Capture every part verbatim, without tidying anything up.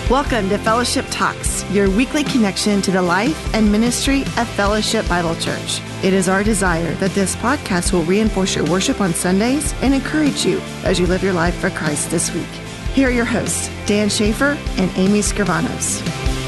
Welcome to Fellowship Talks, your weekly connection to the life and ministry of Fellowship Bible Church. It is our desire that this podcast will reinforce your worship on Sundays and encourage you as you live your life for Christ this week. Here are your hosts, Dan Schaefer and Amy Scrivanos.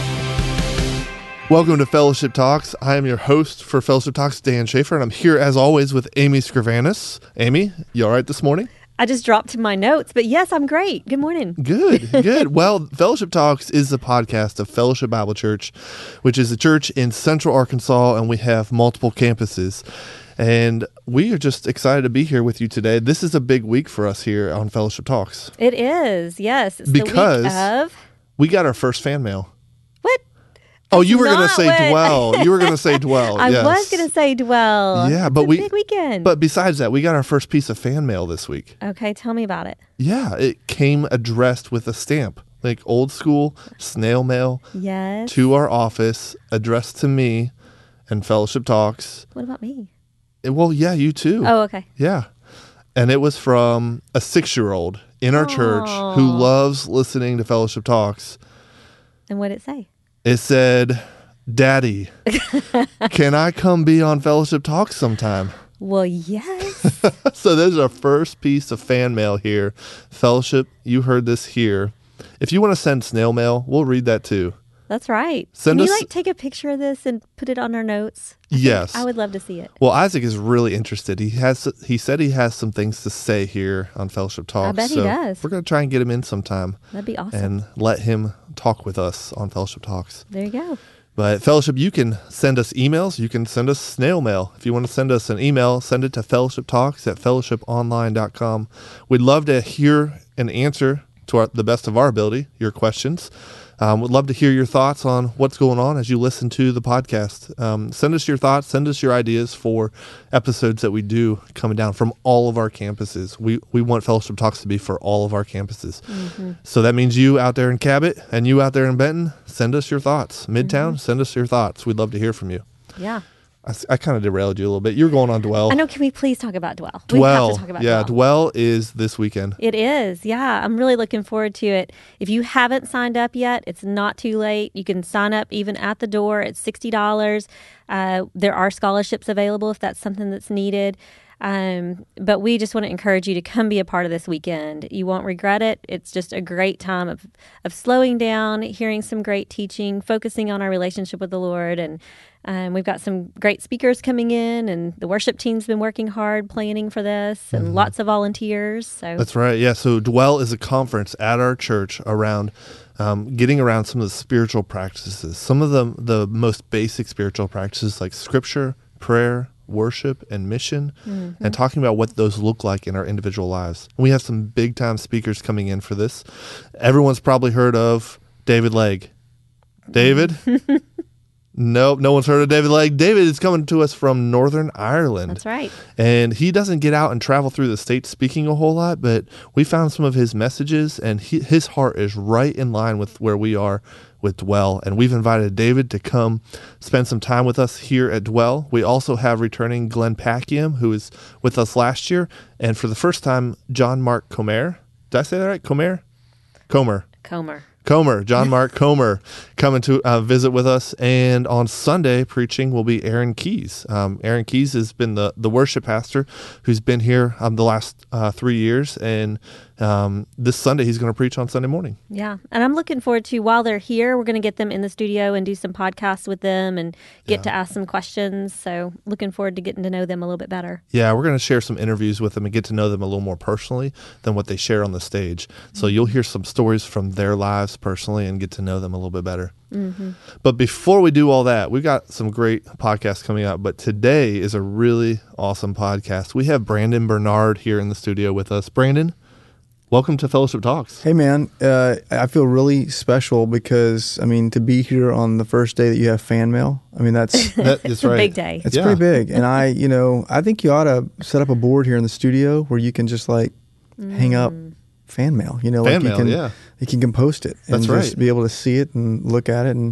Welcome to Fellowship Talks. I am your host for Fellowship Talks, Dan Schaefer, and I'm here as always with Amy Scrivanos. Amy, you all right this morning? I just dropped my notes, but yes, I'm great. Good morning. Good, good. Well, Fellowship Talks is the podcast of Fellowship Bible Church, which is a church in Central Arkansas, and we have multiple campuses. And we are just excited to be here with you today. This is a big week for us here on Fellowship Talks. It is, yes. It's because the week of... we got our first fan mail. What? Oh, you were going to say what... dwell. You were going to say dwell. I yes. was going to say dwell. Yeah, it's but a we big weekend. But besides that, we got our first piece of fan mail this week. Okay, tell me about it. Yeah, it came addressed with a stamp, like old school snail mail. Yes. To our office, addressed to me and Fellowship Talks. What about me? It, well, yeah, you too. Oh, okay. Yeah. And it was from a six-year-old in our Aww. church who loves listening to Fellowship Talks. And what did it say? It said, "Daddy, can I come be on Fellowship Talks sometime?" Well, yes. So there's our first piece of fan mail here. Fellowship, you heard this here. If you want to send snail mail, we'll read that too. That's right. Send Can us, you like take a picture of this and put it on our notes? I yes. I would love to see it. Well, Isaac is really interested. He has. He said he has some things to say here on Fellowship Talks. I bet so he does. We're going to try and get him in sometime. That'd be awesome. And let him talk with us on Fellowship Talks. There you go. But Fellowship, you can send us emails. You can send us snail mail. If you want to send us an email, send it to fellowship talks at fellowship online dot com. We'd love to hear and answer, to our, the best of our ability, your questions. Um, we'd love to hear your thoughts on what's going on as you listen to the podcast. Um, send us your thoughts. Send us your ideas for episodes that we do coming down from all of our campuses. We we want Fellowship Talks to be for all of our campuses. Mm-hmm. So that means you out there in Cabot and you out there in Benton, send us your thoughts. Midtown, mm-hmm. send us your thoughts. We'd love to hear from you. Yeah. I, I kind of derailed you a little bit. You're going on Dwell. I know. Can we please talk about Dwell? Dwell. We have to talk about yeah, Dwell. Dwell is this weekend. It is. Yeah. I'm really looking forward to it. If you haven't signed up yet, it's not too late. You can sign up even at the door. It's sixty dollars. Uh, there are scholarships available if that's something that's needed. Um, but we just want to encourage you to come be a part of this weekend. You won't regret it. It's just a great time of, of slowing down, hearing some great teaching, focusing on our relationship with the Lord. And um, we've got some great speakers coming in, and the worship team's been working hard planning for this, and mm-hmm. lots of volunteers. So that's right. Yeah. So Dwell is a conference at our church around um, getting around some of the spiritual practices, some of the, the most basic spiritual practices like scripture, prayer, worship, and mission, mm-hmm. and talking about what those look like in our individual lives. We have some big time speakers coming in for this. Everyone's probably heard of David Legg. David? Nope, no one's heard of David Legg. David is coming to us from Northern Ireland. That's right. And he doesn't get out and travel through the state speaking a whole lot, but we found some of his messages, and he, his heart is right in line with where we are with Dwell. And we've invited David to come spend some time with us here at Dwell. We also have returning Glenn Packiam, who was with us last year. And for the first time, John Mark Comer. Did I say that right? Comer? Comer. Comer. Comer, John Mark Comer, coming to uh, visit with us. And on Sunday, preaching will be Aaron Keys. Um, Aaron Keys has been the, the worship pastor who's been here um, the last uh, three years. And um, this Sunday, he's going to preach on Sunday morning. Yeah. And I'm looking forward to, while they're here, we're going to get them in the studio and do some podcasts with them and get yeah. to ask some questions. So looking forward to getting to know them a little bit better. Yeah, we're going to share some interviews with them and get to know them a little more personally than what they share on the stage. So you'll hear some stories from their lives personally and get to know them a little bit better. Mm-hmm. But before we do all that, we've got some great podcasts coming out. But today is a really awesome podcast. We have Brandon Bernard here in the studio with us. Brandon, welcome to Fellowship Talks. Hey, man. Uh, I feel really special because, I mean, to be here on the first day that you have fan mail, I mean, that's that is right. a big day. It's yeah. pretty big. And I, you know, I think you ought to set up a board here in the studio where you can just like mm. hang up fan mail. You know, fan like mail, you can, yeah. you can post it and That's just right. be able to see it and look at it and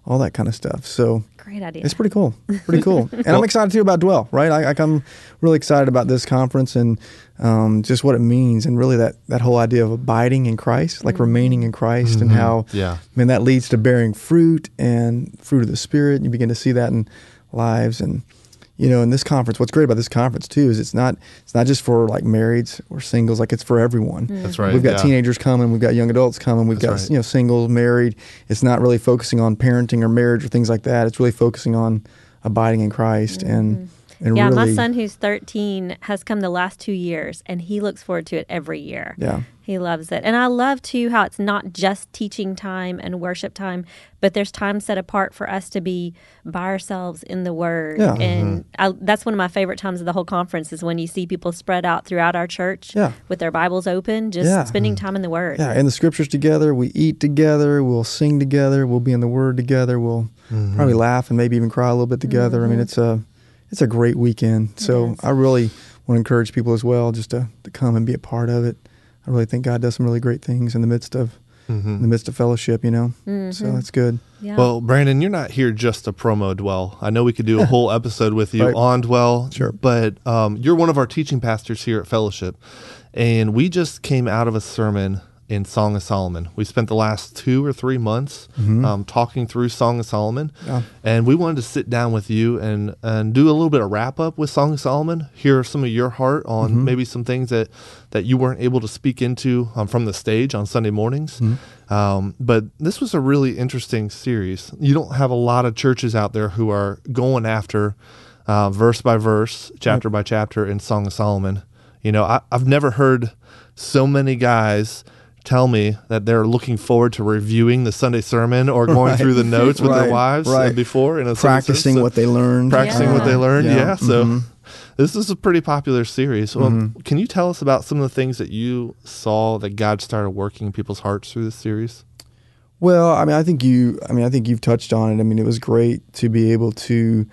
all that kind of stuff. So Great idea. it's pretty cool. Pretty cool. And I'm excited too about Dwell, right? I, I'm really excited about this conference and um, just what it means, and really that, that whole idea of abiding in Christ, like mm-hmm. remaining in Christ, mm-hmm. and how, yeah. I mean, that leads to bearing fruit and fruit of the Spirit. And you begin to see that in lives. And, you know, in this conference, what's great about this conference too is it's not it's not just for like marrieds or singles, like it's for everyone. Mm-hmm. That's right. We've got yeah. teenagers coming, we've got young adults coming, we've That's got right. you know singles, married. It's not really focusing on parenting or marriage or things like that. It's really focusing on abiding in Christ Mm-hmm. and and yeah, really, my son who's thirteen has come the last two years, and he looks forward to it every year. Yeah. He loves it. And I love, too, how it's not just teaching time and worship time, but there's time set apart for us to be by ourselves in the Word. Yeah. And I, that's one of my favorite times of the whole conference is when you see people spread out throughout our church Yeah. with their Bibles open, just Yeah. spending time in the Word. Yeah, in the scriptures together, we eat together, we'll sing together, we'll be in the Word together, we'll Mm-hmm. probably laugh and maybe even cry a little bit together. Mm-hmm. I mean, it's a it's a great weekend. So is. I really want to encourage people as well just to, to come and be a part of it. I really think God does some really great things in the midst of Mm-hmm. in the midst of fellowship, you know. Mhm. So it's good. Yeah. Well, Brandon, you're not here just to promo Dwell. I know we could do a whole episode with you Right. on Dwell, Sure. but um, you're one of our teaching pastors here at Fellowship, and we just came out of a sermon in Song of Solomon. We spent the last two or three months Mhm. um, talking through Song of Solomon, Yeah. and we wanted to sit down with you and, and do a little bit of wrap up with Song of Solomon, hear some of your heart on Mhm. maybe some things that, that you weren't able to speak into um, from the stage on Sunday mornings. Mhm. Um, but this was a really interesting series. You don't have a lot of churches out there who are going after uh, verse by verse, chapter by chapter in Song of Solomon. You know, I, I've never heard so many guys tell me that they're looking forward to reviewing the Sunday sermon or going Right. through the notes with Right. their wives uh, Right. before in a Sunday Practicing service. what they learned. practicing Yeah. what they learned. Yeah. Yeah. So Mhm. this is a pretty popular series. Well, Mhm. can you tell us about some of the things that you saw that God started working in people's hearts through this series? Well, I mean, I think you. I mean, I think you've touched on it. I mean, it was great to be able to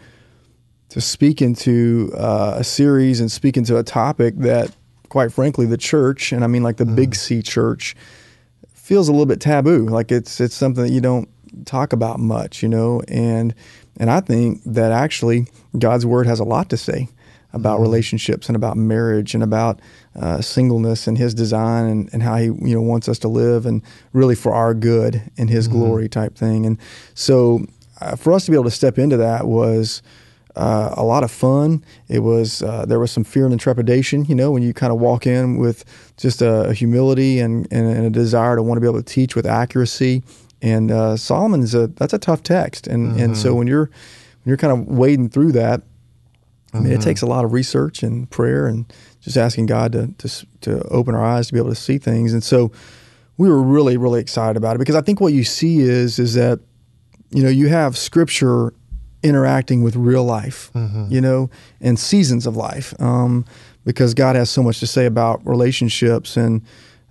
to speak into uh, a series and speak into a topic that, quite frankly, the church, and I mean, like the Big C church, feels a little bit taboo. Like it's it's something that you don't talk about much, you know. And and I think that actually God's word has a lot to say about Mm-hmm. relationships and about marriage and about uh, singleness and His design and, and how He you know wants us to live and really for our good and His Mm-hmm. glory type thing. And so uh, for us to be able to step into that was uh, a lot of fun. It was uh, there was some fear and trepidation, you know, when you kind of walk in with just a, a humility and, and, and a desire to want to be able to teach with accuracy. And uh, Solomon's a that's a tough text, and Mm-hmm. and so when you're when you're kind of wading through that. I mean, Mm-hmm. it takes a lot of research and prayer and just asking God to, to to open our eyes to be able to see things. And so we were really, really excited about it because I think what you see is is that, you know, you have Scripture interacting with real life, Mm-hmm. you know, and seasons of life um, because God has so much to say about relationships. And,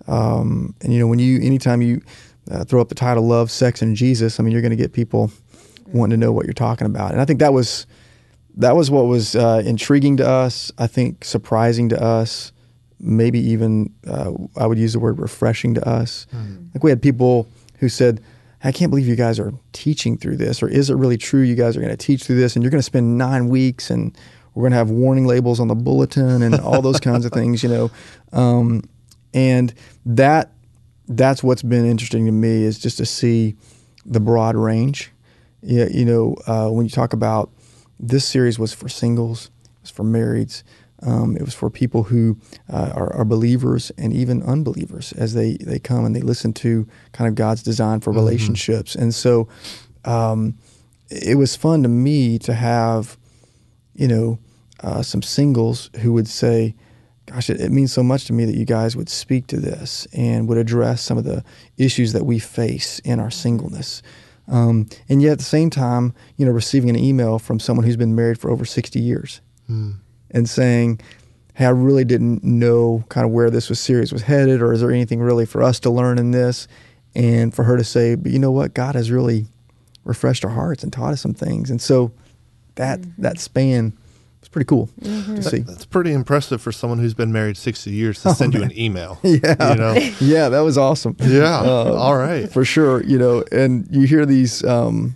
um, and you know, when you anytime you uh, throw up the title Love, Sex, and Jesus, I mean, you're going to get people wanting to know what you're talking about. And I think that was That was what was uh, intriguing to us, I think surprising to us, maybe even, uh, I would use the word refreshing to us. Mm-hmm. Like we had people who said, I can't believe you guys are teaching through this, or is it really true you guys are going to teach through this and you're going to spend nine weeks and we're going to have warning labels on the bulletin and all those kinds of things, you know. Um, and that that's what's been interesting to me is just to see the broad range. Yeah, you know, uh, when you talk about this series was for singles, it was for marrieds, um, it was for people who uh, are, are believers and even unbelievers as they, they come and they listen to kind of God's design for relationships. And so um, it was fun to me to have, you know, uh, some singles who would say, gosh, it, it means so much to me that you guys would speak to this and would address some of the issues that we face in our singleness. Um, and yet at the same time, you know, receiving an email from someone who's been married for over sixty years Mm. and saying, hey, I really didn't know kind of where this was series was headed, or is there anything really for us to learn in this? And for her to say, but you know what, God has really refreshed our hearts and taught us some things. And so that Mm-hmm. that span was pretty cool Mm-hmm. to That- see. that's pretty impressive for someone who's been married sixty years to Oh, send you man. an email. Yeah. You know? Yeah, that was awesome. Yeah. Uh, All right. For sure, you know, and you hear these, um,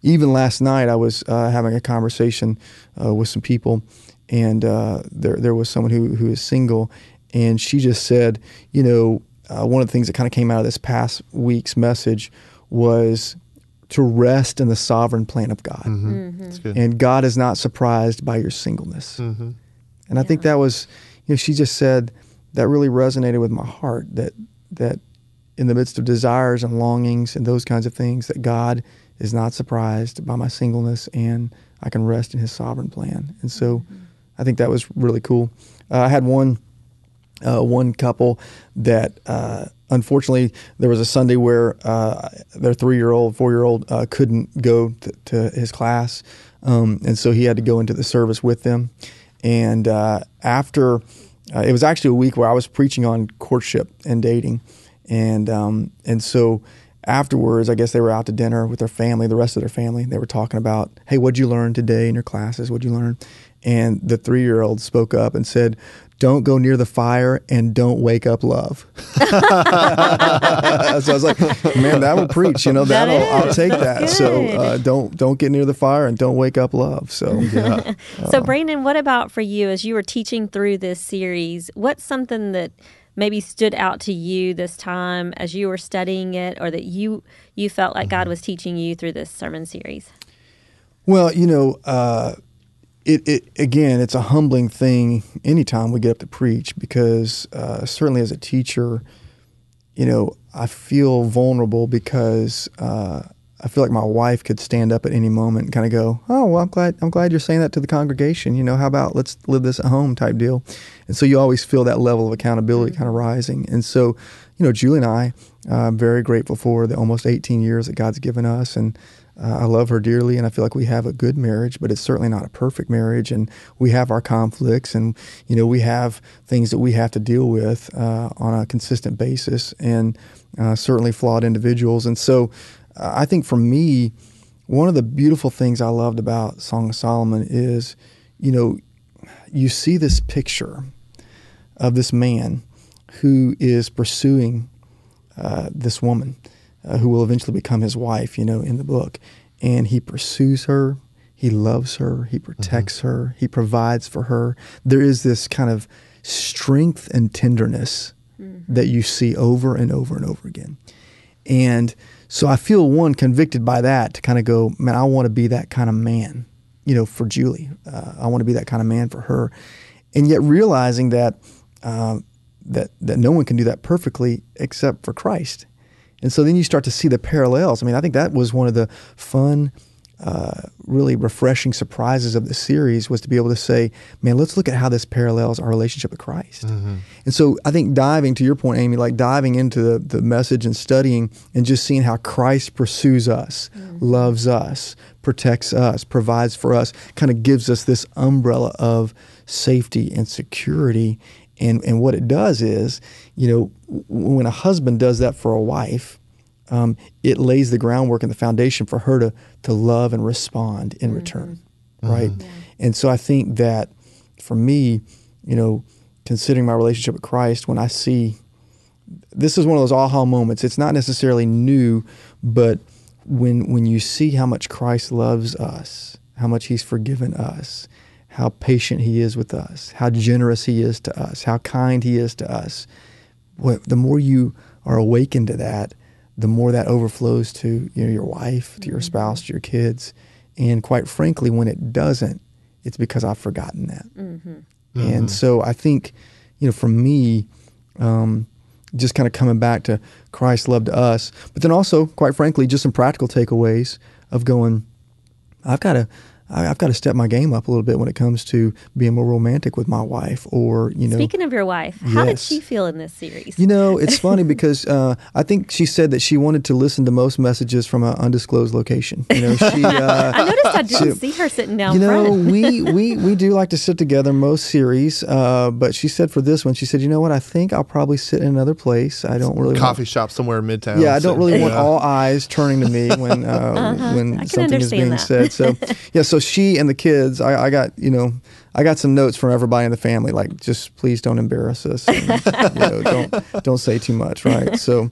even last night, I was uh, having a conversation uh, with some people, and uh, there there was someone who who is single, and she just said, you know, uh, one of the things that kind of came out of this past week's message was to rest in the sovereign plan of God. Mm-hmm. Mm-hmm. That's good. And God is not surprised by your singleness. Mm-hmm. And I think that was, you know, she just said, that really resonated with my heart, that that in the midst of desires and longings and those kinds of things, that God is not surprised by my singleness, and I can rest in his sovereign plan. And so mm-hmm. I think that was really cool. Uh, I had one uh, one couple that uh, unfortunately there was a Sunday where uh, their three-year-old, four-year-old uh, couldn't go to, to his class, um, and so he had to go into the service with them. And uh, after, uh, it was actually a week where I was preaching on courtship and dating, and um, and so afterwards, I guess they were out to dinner with their family, the rest of their family. They were talking about, hey, what'd you learn today in your classes? What'd you learn? And the three-year-old spoke up and said, don't go near the fire and don't wake up love. So I was like, man, that will preach, you know, That that'll, is. I'll take that. That's So good. uh, don't don't get near the fire and don't wake up love. So yeah. So, Brandon, what about for you as you were teaching through this series? What's something that maybe stood out to you this time as you were studying it, or that you you felt like God was teaching you through this sermon series? Well, you know, uh, it, it again, it's a humbling thing anytime we get up to preach, because uh, certainly as a teacher, you know, I feel vulnerable because uh, I feel like my wife could stand up at any moment and kind of go, "Oh, well, I'm glad I'm glad you're saying that to the congregation. You know, how about let's live this at home," type deal. And so you always feel that level of accountability kind of rising. And so, you know, Julie and I, uh, I'm very grateful for the almost eighteen years that God's given us, and uh, I love her dearly, and I feel like we have a good marriage, but it's certainly not a perfect marriage, and we have our conflicts, and you know, we have things that we have to deal with uh, on a consistent basis, and uh, certainly flawed individuals. And so, uh, I think for me, one of the beautiful things I loved about Song of Solomon is, you know, you see this picture of this man who is pursuing uh, this woman uh, who will eventually become his wife, you know, in the book. And he pursues her, he loves her, he protects mm-hmm. her, he provides for her. There is this kind of strength and tenderness mm-hmm. that you see over and over and over again. And so I feel, one, convicted by that to kind of go, man, I want to be that kind of man, you know, for Julie. Uh, I want to be that kind of man for her. And yet realizing that uh, that that no one can do that perfectly except for Christ. And so then you start to see the parallels. I mean, I think that was one of the fun, uh, really refreshing surprises of the series, was to be able to say, man, let's look at how this parallels our relationship with Christ. Mm-hmm. And so I think diving, to your point, Amy, like diving into the, the message and studying and just seeing how Christ pursues us, mm-hmm. loves us, protects us, provides for us, kind of gives us this umbrella of safety and security. And and what it does is, you know, when a husband does that for a wife, um, it lays the groundwork and the foundation for her to to love and respond in mm-hmm. return, right? Mm-hmm. Yeah. And so I think that for me, you know, considering my relationship with Christ, when I see, this is one of those aha moments. It's not necessarily new, but when when you see how much Christ loves us, how much he's forgiven us, how patient he is with us, how generous he is to us, how kind he is to us, boy, the more you are awakened to that, the more that overflows to, you know, your wife, to your spouse, to your kids. And quite frankly, when it doesn't, it's because I've forgotten that. Mm-hmm. Mm-hmm. And so I think, you know, for me, um, just kind of coming back to Christ's love to us, but then also, quite frankly, just some practical takeaways of going, I've got to, I've got to step my game up a little bit when it comes to being more romantic with my wife, or, you know. Speaking of your wife, how yes. did she feel in this series? You know, it's funny because uh, I think she said that she wanted to listen to most messages from an undisclosed location. You know, she. Uh, I noticed I didn't she, see her sitting down You know, front. we, we we do like to sit together most series, uh, but she said for this one, she said, you know what, I think I'll probably sit in another place. I don't really coffee want, shop somewhere in Midtown. Yeah, I don't really yeah. want all eyes turning to me when uh, uh-huh. when something is being that. said. So yeah, so she and the kids. I, I got, you know, I got some notes from everybody in the family, like, just please don't embarrass us. And, you know, don't don't say too much, right? So,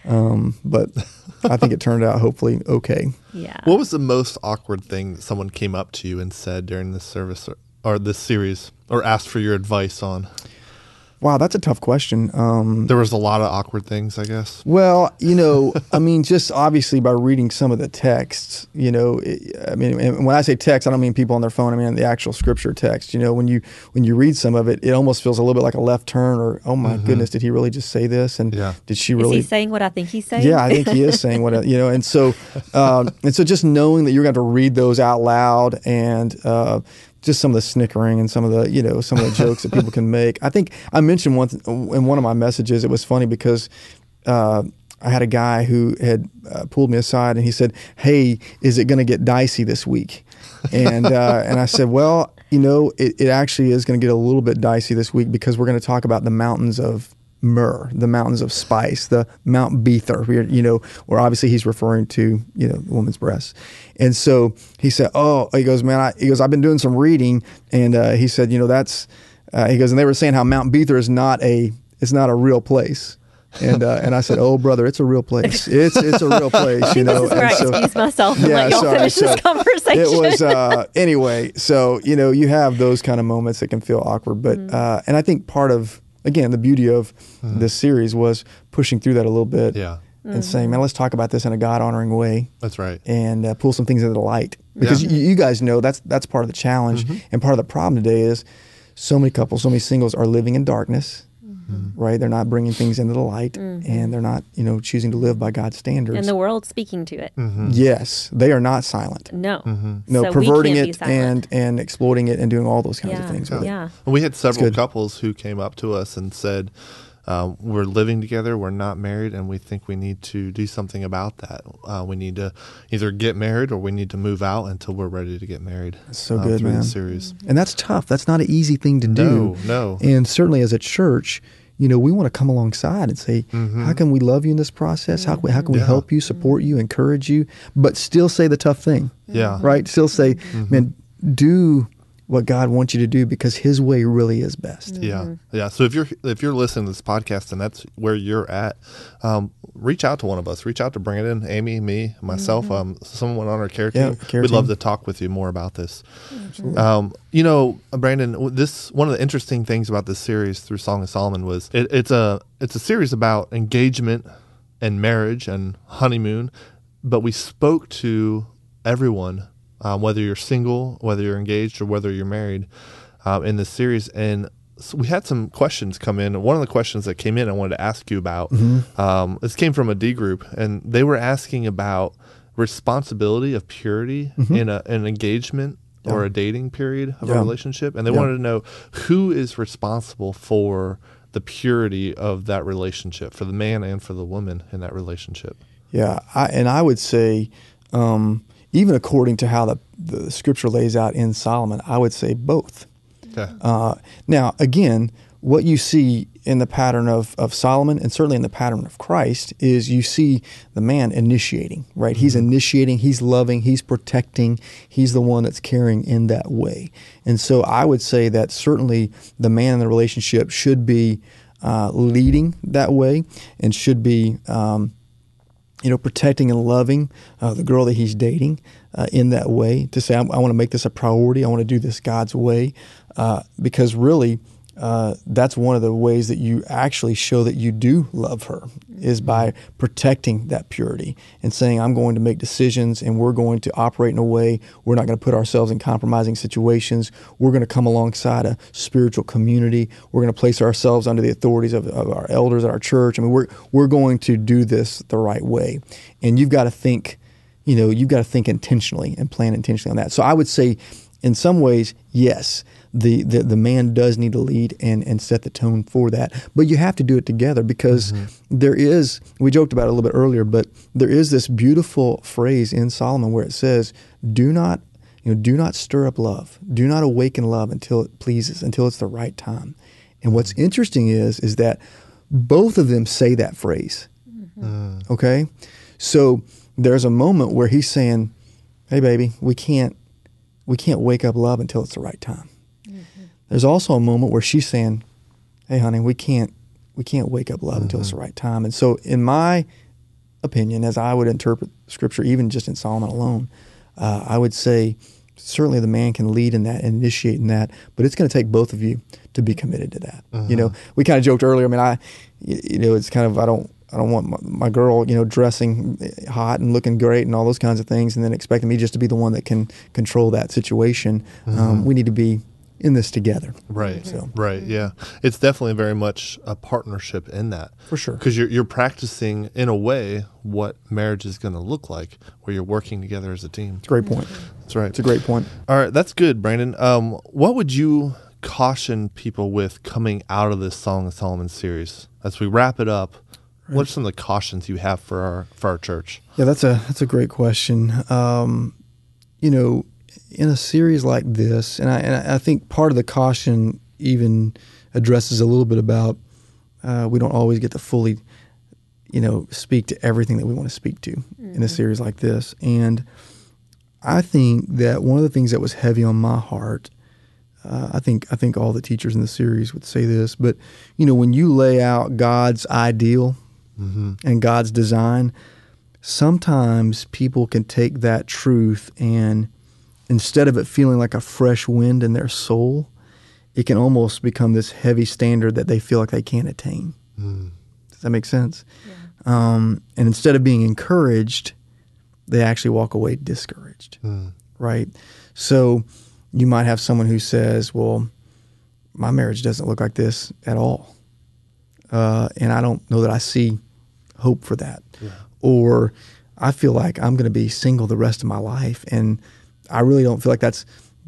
Um, but I think it turned out hopefully okay. Yeah. What was the most awkward thing that someone came up to you and said during this service or, or this series, or asked for your advice on? Wow, that's a tough question. Um, There was a lot of awkward things, I guess. well, you know, I mean, just obviously by reading some of the texts, you know, it, I mean, and when I say text, I don't mean people on their phone. I mean the actual scripture text. You know, when you when you read some of it, it almost feels a little bit like a left turn, or oh my Mm-hmm. goodness, did he really just say this? And Yeah. did she Is really? he saying what I think he's saying? Yeah, I think he is saying what, you know, and so, um, and so just knowing that you're going to have to read those out loud, and uh, just some of the snickering and some of the, you know, some of the jokes that people can make. I think I mentioned one th- in one of my messages, it was funny because uh, I had a guy who had uh, pulled me aside and he said, "Hey, is it going to get dicey this week?" And, uh, and I said, well, you know, it, it actually is going to get a little bit dicey this week because we're going to talk about the mountains of myrrh, the mountains of spice, the Mount Bether, you know, where obviously he's referring to, you know, the woman's breasts. And so he said, oh, he goes, man, I, he goes, I've been doing some reading. And uh, he said, you know, that's, uh, he goes, and they were saying how Mount Bether is not a, it's not a real place. And uh, and I said, oh, brother, it's a real place. It's it's a real place, you know. This is where And I so- excuse myself and Yeah, let y'all sorry, finish so this conversation. It was uh, anyway. So you know, you have those kind of moments that can feel awkward, but Mm-hmm. uh, and I think part of again the beauty of this series was pushing through that a little bit, Yeah, and saying, man, let's talk about this in a God honoring way, that's right. and uh, pull some things into the light because Yeah. you, you guys know that's that's part of the challenge, and part of the problem today is so many couples, so many singles are living in darkness. Right, they're not bringing things into the light, and they're not, you know, choosing to live by God's standards. and the world speaking to it. Yes, they are not silent. No. No, So we perverting can't be it silent. and and exploiting it and doing all those kinds Yeah. of things with it. Yeah. And we had several good. couples who came up to us and said, um, we're living together, we're not married, and we think we need to do something about that. Uh, we need to either get married or we need to move out until we're ready to get married. so uh, good, through man. the series. And that's tough. That's not an easy thing to do. No, no. And certainly as a church, you know, we want to come alongside and say, how can we love you in this process? How, how can we Yeah. help you, support you, encourage you, but still say the tough thing, Yeah. right? Still say, man, do what God wants you to do because His way really is best. Yeah, yeah. So if you're if you're listening to this podcast and that's where you're at, um, reach out to one of us. Reach out to Brandon, Amy, me, myself, um, someone on our care Yeah, team. care We'd love team. to talk with you more about this. Um, you know, Brandon, w- this one of the interesting things about this series through Song of Solomon was it, it's a it's a series about engagement and marriage and honeymoon, but we spoke to everyone. Um, whether you're single, whether you're engaged, or whether you're married, um, in this series. And so we had some questions come in. One of the questions that came in I wanted to ask you about, um, this came from a D group, and they were asking about responsibility of purity in a, an engagement or a dating period of a Yeah. relationship. And they Yeah. wanted to know who is responsible for the purity of that relationship, for the man and for the woman in that relationship. Yeah, I, and I would say, um, even according to how the, the scripture lays out in Solomon, I would say both. Okay. Uh, now, again, what you see in the pattern of, of Solomon and certainly in the pattern of Christ is you see the man initiating, right? He's initiating, he's loving, he's protecting, he's the one that's carrying in that way. And so I would say that certainly the man in the relationship should be uh, leading that way and should be um, you know, protecting and loving uh, the girl that he's dating uh, in that way, to say, I, I want to make this a priority. I want to do this God's way, uh, because really uh, that's one of the ways that you actually show that you do love her, is by protecting that purity and saying, I'm going to make decisions and we're going to operate in a way, we're not going to put ourselves in compromising situations. We're going to come alongside a spiritual community. We're going to place ourselves under the authorities of, of our elders at our church. I mean, we're we're going to do this the right way. And you've got to think, you know, you've got to think intentionally and plan intentionally on that. So I would say, in some ways, yes, the, the, the man does need to lead and, and set the tone for that. But you have to do it together, because there is, we joked about it a little bit earlier, but there is this beautiful phrase in Solomon where it says, do not, you know, do not stir up love. Do not awaken love until it pleases, until it's the right time. And what's interesting is, is that both of them say that phrase. Okay? So there's a moment where he's saying, hey, baby, we can't, we can't wake up love until it's the right time. Mm-hmm. There's also a moment where she's saying, hey, honey, we can't, we can't wake up love mm-hmm. until it's the right time. And so in my opinion, as I would interpret Scripture, even just in Solomon alone, uh, I would say certainly the man can lead in that, initiate in that, but it's going to take both of you to be committed to that. Mm-hmm. You know, we kind of joked earlier. I mean, I, you know, it's kind of I don't. I don't want my, my girl, you know, dressing hot and looking great and all those kinds of things, and then expecting me just to be the one that can control that situation. Mm-hmm. Um, we need to be in this together. Right. So. Right. Yeah. It's definitely very much a partnership in that. For sure. Because you're you're practicing in a way what marriage is going to look like, where you're working together as a team. It's a great point. That's right. It's a great point. All right. That's good, Brandon. Um, what would you caution people with coming out of this Song of Solomon series as we wrap it up? Right. What are some of the cautions you have for our for our church? Yeah, that's a that's a great question. Um, you know, in a series like this, and I and I think part of the caution even addresses a little bit about uh, we don't always get to fully, you know, speak to everything that we want to speak to mm-hmm. in a series like this. And I think that one of the things that was heavy on my heart, uh, I think I think all the teachers in the series would say this, but you know, when you lay out God's ideal. Mm-hmm. and God's design, sometimes people can take that truth and instead of it feeling like a fresh wind in their soul, it can almost become this heavy standard that they feel like they can't attain. Mm. Does that make sense? Yeah. Um, and instead of being encouraged, they actually walk away discouraged, mm. right? So you might have someone who says, well, my marriage doesn't look like this at all. Uh, and I don't know that I see hope for that. Yeah. Or I feel like I'm going to be single the rest of my life, and I really don't feel like that's,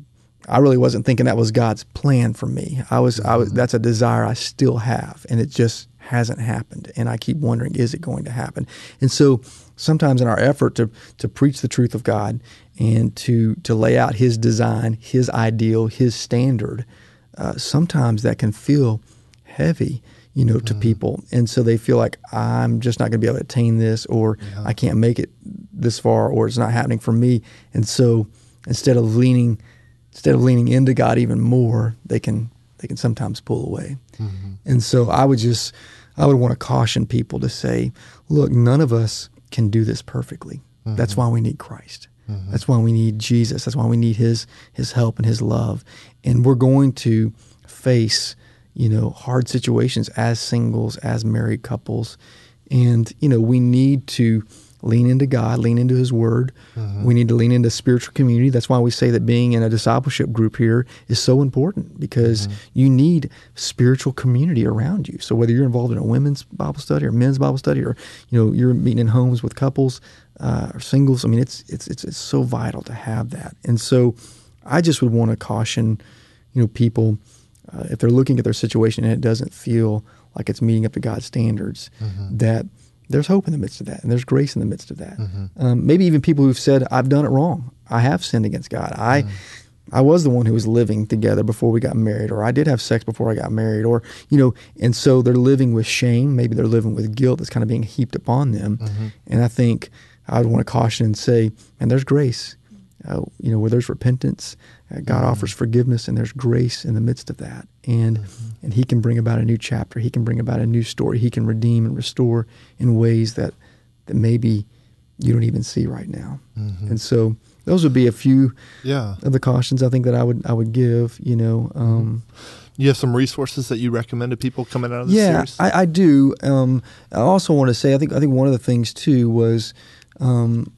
I really wasn't thinking that was God's plan for me. I was, mm-hmm. I was, that's a desire I still have, and it just hasn't happened. And I keep wondering, is it going to happen? And so sometimes in our effort to to preach the truth of God and to to lay out His design, His ideal, His standard, uh, sometimes that can feel heavy, you know, to mm. people. And so they feel like I'm just not going to be able to attain this, or yeah. I can't make it this far, or it's not happening for me. And so instead of leaning, instead of leaning into God even more, they can, they can sometimes pull away. Mm-hmm. And so I would just, I would want to caution people to say, look, none of us can do this perfectly. Mm-hmm. That's why we need Christ. Mm-hmm. That's why we need Jesus. That's why we need His, His help and His love. And we're going to face, you know, hard situations as singles, as married couples. And, you know, we need to lean into God, lean into His Word. Mm-hmm. We need to lean into spiritual community. That's why we say that being in a discipleship group here is so important, because mm-hmm. you need spiritual community around you. So whether you're involved in a women's Bible study or men's Bible study, or, you know, you're meeting in homes with couples uh, or singles, I mean, it's, it's, it's, it's so vital to have that. And so I just would want to caution, you know, people, Uh, if they're looking at their situation and it doesn't feel like it's meeting up to God's standards, mm-hmm. that there's hope in the midst of that, and there's grace in the midst of that. Mm-hmm. Um, maybe even people who've said, I've done it wrong. I have sinned against God. I mm. I was the one who was living together before we got married, or I did have sex before I got married, or, you know, and so they're living with shame. Maybe they're living with guilt that's kind of being heaped upon them. Mm-hmm. And I think I would want to caution and say, and there's grace. Uh, you know, where there's repentance, uh, God mm-hmm. offers forgiveness, and there's grace in the midst of that. And mm-hmm. and He can bring about a new chapter. He can bring about a new story. He can redeem and restore in ways that, that maybe you don't even see right now. Mm-hmm. And so those would be a few yeah. of the cautions I think that I would I would give, you know. Um, you have some resources that you recommend to people coming out of this yeah, series? Yeah, I, I do. Um, I also want to say, I think I think one of the things, too, was... Um,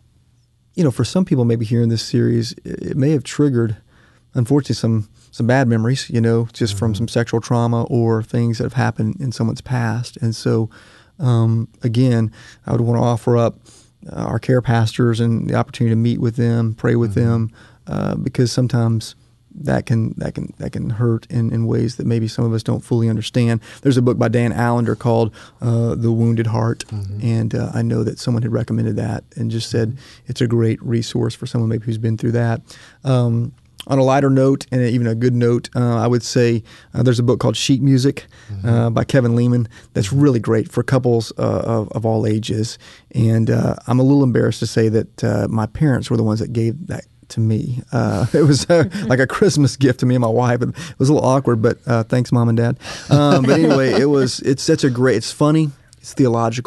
you know, for some people maybe hearing this series, it may have triggered, unfortunately, some some bad memories, you know, just mm-hmm. from some sexual trauma or things that have happened in someone's past. And so, um, again, I would want to offer up uh, our care pastors and the opportunity to meet with them, pray with mm-hmm. them, uh, because sometimes that can that can that can hurt in, in ways that maybe some of us don't fully understand. There's a book by Dan Allender called uh, The Wounded Heart, mm-hmm. and uh, I know that someone had recommended that and just said it's a great resource for someone maybe who's been through that. Um, on a lighter note, and even a good note, uh, I would say uh, there's a book called Sheet Music mm-hmm. uh, by Kevin Lehman that's really great for couples uh, of, of all ages. And uh, I'm a little embarrassed to say that uh, my parents were the ones that gave that to me. Uh, it was uh, like a Christmas gift to me and my wife. It was a little awkward, but uh, thanks, Mom and Dad. Um, but anyway, it was. It's such a great. It's funny. It's theological.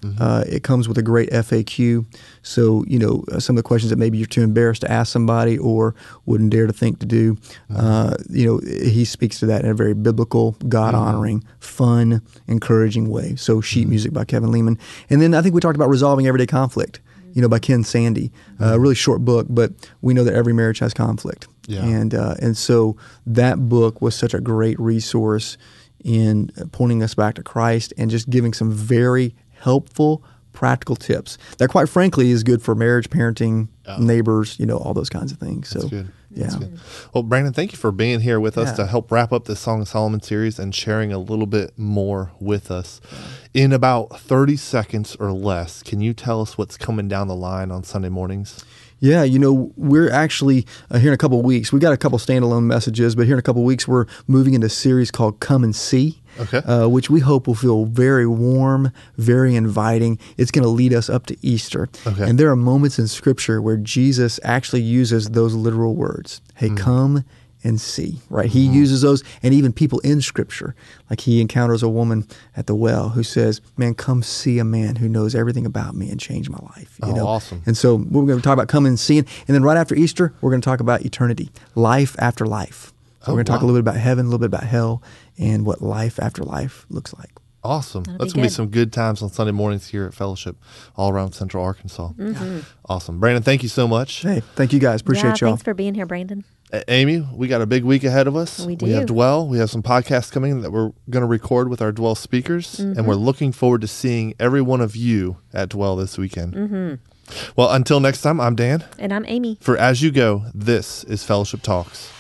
Mm-hmm. Uh, it comes with a great F A Q. So, you know, uh, some of the questions that maybe you're too embarrassed to ask somebody or wouldn't dare to think to do, mm-hmm. uh, you know, he speaks to that in a very biblical, God-honoring, mm-hmm. fun, encouraging way. So, Sheet mm-hmm. Music by Kevin Leman. And then I think we talked about Resolving Everyday Conflict, you know, by Ken Sande. A uh, really short book, but we know that every marriage has conflict. Yeah. And uh, and so that book was such a great resource in pointing us back to Christ and just giving some very helpful, practical tips that, quite frankly, is good for marriage, parenting, oh. neighbors, you know, all those kinds of things. That's so, good. yeah. That's good. Well, Brandon, thank you for being here with us yeah. to help wrap up this Song of Solomon series and sharing a little bit more with us. Yeah. In about thirty seconds or less, can you tell us what's coming down the line on Sunday mornings? Yeah, you know, we're actually, uh, here in a couple of weeks, we've got a couple standalone messages, but here in a couple of weeks, we're moving into a series called Come and See, okay. uh, which we hope will feel very warm, very inviting. It's going to lead us up to Easter. Okay. And there are moments in Scripture where Jesus actually uses those literal words. Hey, mm. come and see, right? He mm-hmm. uses those, and even people in Scripture, like he encounters a woman at the well who says, man, come see a man who knows everything about me and change my life. You oh, know? Awesome. And so we're going to talk about come and seeing, and then right after Easter, we're going to talk about eternity, life after life. So oh, we're going to wow. talk a little bit about heaven, a little bit about hell, and what life after life looks like. Awesome. That'll That's be going to be some good times on Sunday mornings here at Fellowship all around Central Arkansas. Mm-hmm. Awesome. Brandon, thank you so much. Hey, thank you guys. Appreciate yeah, y'all. Thanks for being here, Brandon. A- Amy, we got a big week ahead of us. We do. We have Dwell. We have some podcasts coming that we're going to record with our Dwell speakers, mm-hmm. and we're looking forward to seeing every one of you at Dwell this weekend. Mm-hmm. Well, until next time, I'm Dan. And I'm Amy. For As You Go, this is Fellowship Talks.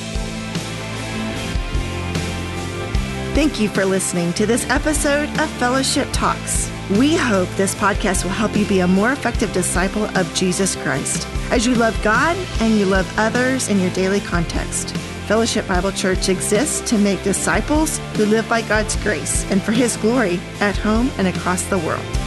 Thank you for listening to this episode of Fellowship Talks. We hope this podcast will help you be a more effective disciple of Jesus Christ as you love God and you love others in your daily context. Fellowship Bible Church exists to make disciples who live by God's grace and for His glory at home and across the world.